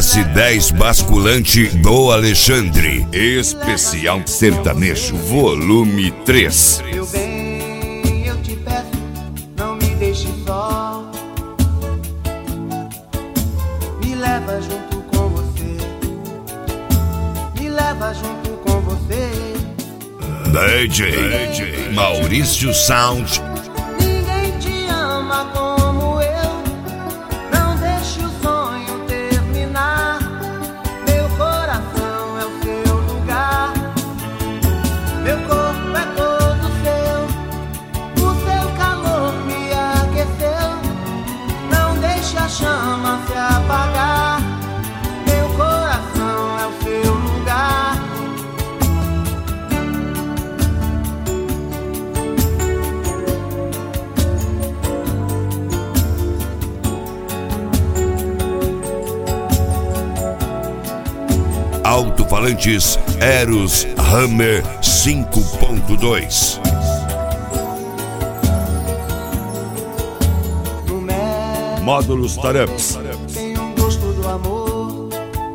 S10 basculante do Alexandre. Especial sertanejo, volume 3. Meu bem, eu te peço, não me deixe só. Me leva junto com você. Me leva junto com você. DJ Maurício Sound. Ninguém te ama como eu. Não deixe o sonho terminar. Meu coração é o seu lugar. Meu corpo é todo seu. O seu calor me aqueceu. Não deixe a chama se apagar. Meu coração é o seu lugar. Alto-falantes Eros Hammer 5.2. Módulos Tareps. Tem um gosto do amor.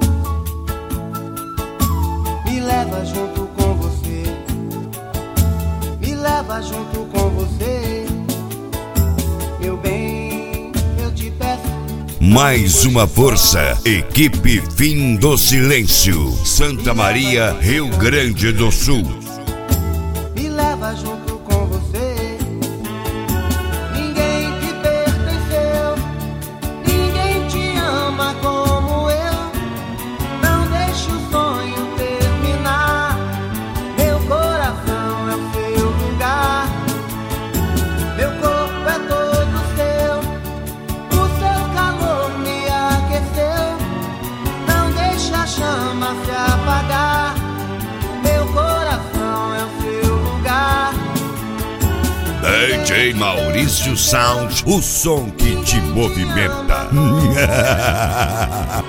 Me leva junto com você. Me leva junto com você. Meu bem, eu te peço. Mais uma força. Equipe Fim do Silêncio. Santa Maria, Rio Grande do Sul. Me leva junto com você. Ninguém te pertenceu. Ninguém te ama como eu. Não deixe o sonho terminar. Meu coração é o seu lugar. Meu corpo é todo seu. O seu calor me aqueceu. Não deixe a chama se apagar. Meu coração é o seu lugar. DJ Maurício Sound, o som que te movimenta.